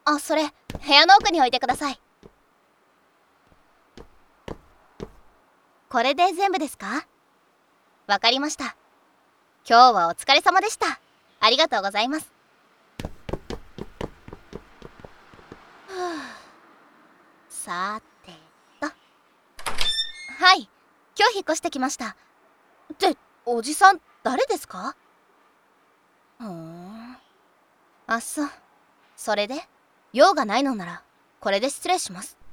それ部屋の奥に置いてください。これで全部ですか？わかりました。今日はお疲れ様でした。ありがとうございます。さてと。はい、今日引っ越してきました。っておじさん誰ですか？そう。それで用がないのならこれで失礼します。